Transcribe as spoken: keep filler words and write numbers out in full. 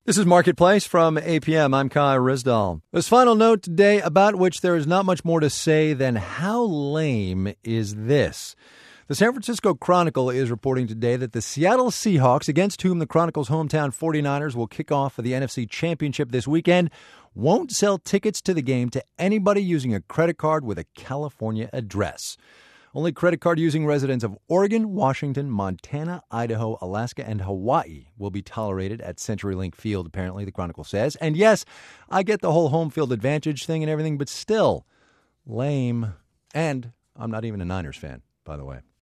This is Marketplace from A P M. I'm Kai Rizdal. This final note today about which there is not much more to say than how lame is this. The San Francisco Chronicle is reporting today that the Seattle Seahawks, against whom the Chronicle's hometown forty-niners will kick off for the N F C Championship this weekend, won't sell tickets to the game to anybody using a credit card with a California address. Only credit card-using residents of Oregon, Washington, Montana, Idaho, Alaska, and Hawaii will be tolerated at CenturyLink Field, apparently, the Chronicle says. And yes, I get the whole home field advantage thing and everything, but still, lame. And I'm not even a Niners fan, by the way.